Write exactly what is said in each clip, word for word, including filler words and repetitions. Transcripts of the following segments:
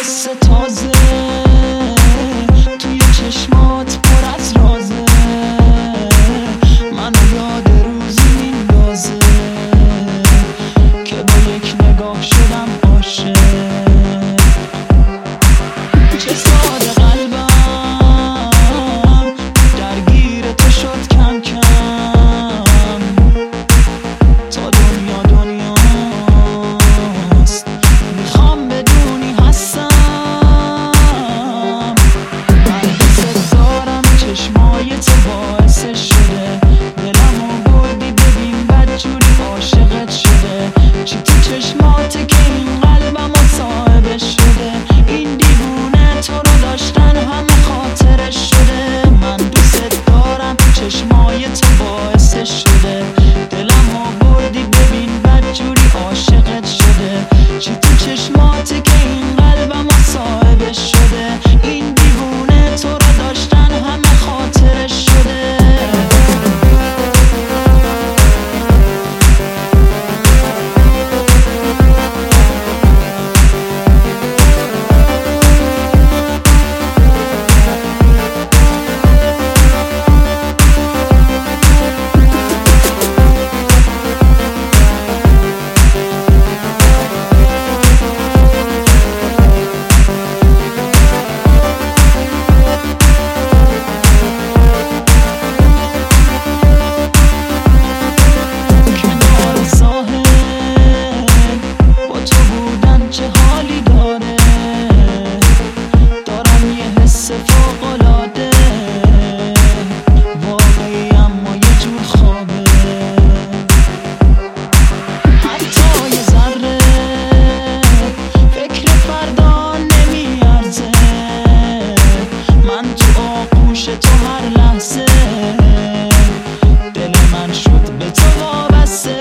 حس تازه توی چشمات پر از رازه، منو یاد روزی میندازه که با یک نگاه شدم عاشق. چه ساده قلبم درگیر تو شد کم کم، تا دنیا دنیاست میخوام بدونی هستم. من دوست دارم چشمای تو باعثش شده دلمو بردی، ببین بدجوری عاشقت شده. چی تو چشماته که این قلبمو صاحبش شده، این دیوونه تو رو داشتن همه خاطرش شده. من دوست دارم چشمای تو باعثش شده دلمو بردی، ببین بدجوری عاشقت شده. چی تو چشماته که این قلبمو صاحبش شده، این دیوونه تو رو داشتن همه خاطرش شده. فوق‌العاده واقعی اما یه جور خوابه، حتی یه ذره فکر فردا نمیارزه. من تو آغوش تو هر لحظه دل من شد به تو وابسته.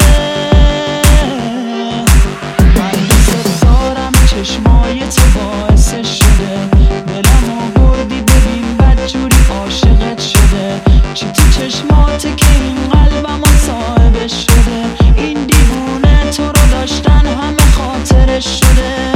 من دوست دارم چشمای تو باعثش شده دلمو بردی، ببین بدجوری عاشقت شده. چی تو چشماته که این قلبمو صاحبش شده، این دیوونه تو رو داشتن همه خاطرش شده.